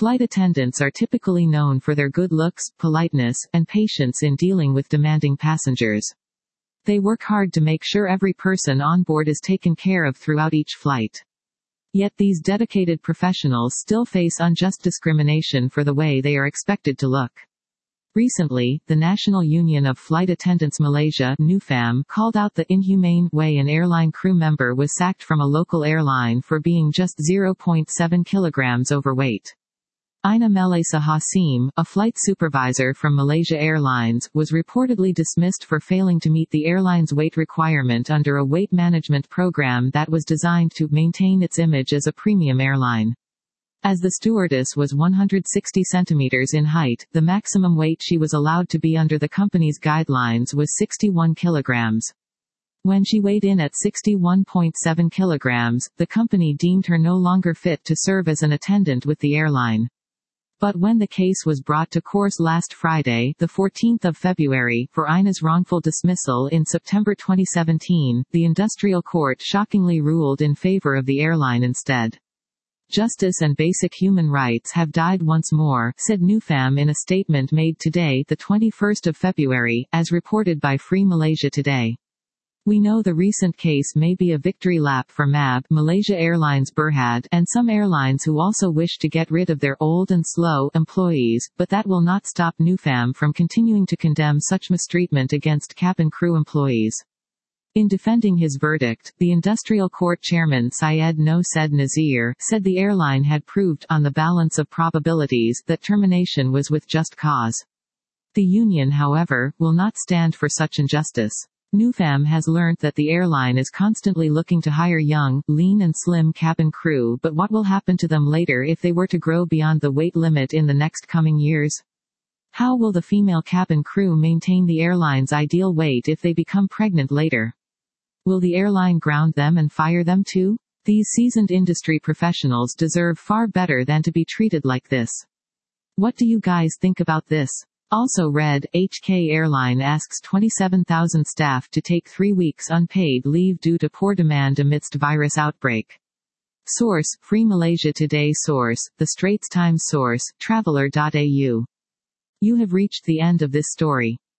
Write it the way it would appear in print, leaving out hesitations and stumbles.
Flight attendants are typically known for their good looks, politeness, and patience in dealing with demanding passengers. They work hard to make sure every person on board is taken care of throughout each flight. Yet these dedicated professionals still face unjust discrimination for the way they are expected to look. Recently, the National Union of Flight Attendants Malaysia (NUFAM) called out the inhumane way an airline crew member was sacked from a local airline for being just 0.7 kilograms overweight. Ina Melisa Hasim, a flight supervisor from Malaysia Airlines, was reportedly dismissed for failing to meet the airline's weight requirement under a weight management program that was designed to maintain its image as a premium airline. As the stewardess was 160 centimeters in height, the maximum weight she was allowed to be under the company's guidelines was 61 kilograms. When she weighed in at 61.7 kilograms, the company deemed her no longer fit to serve as an attendant with the airline. But when the case was brought to court last Friday, the 14th of February, for Ina's wrongful dismissal in September 2017, the industrial court shockingly ruled in favor of the airline instead. Justice and basic human rights have died once more, said NUFAM in a statement made today, the 21st of February, as reported by Free Malaysia Today. We know the recent case may be a victory lap for MAB, Malaysia Airlines Berhad, and some airlines who also wish to get rid of their old and slow employees, but that will not stop NUFAM from continuing to condemn such mistreatment against cabin crew employees. In defending his verdict, the industrial court chairman Syed No Said Nazir said the airline had proved, on the balance of probabilities, that termination was with just cause. The union, however, will not stand for such injustice. NUFAM has learnt that the airline is constantly looking to hire young, lean and slim cabin crew, but what will happen to them later if they were to grow beyond the weight limit in the next coming years? How will the female cabin crew maintain the airline's ideal weight if they become pregnant later? Will the airline ground them and fire them too? These seasoned industry professionals deserve far better than to be treated like this. What do you guys think about this? Also read, HK Airline asks 27,000 staff to take 3 weeks unpaid leave due to poor demand amidst virus outbreak. Source, Free Malaysia Today. Source, The Straits Times. Source, Traveller.au. You have reached the end of this story.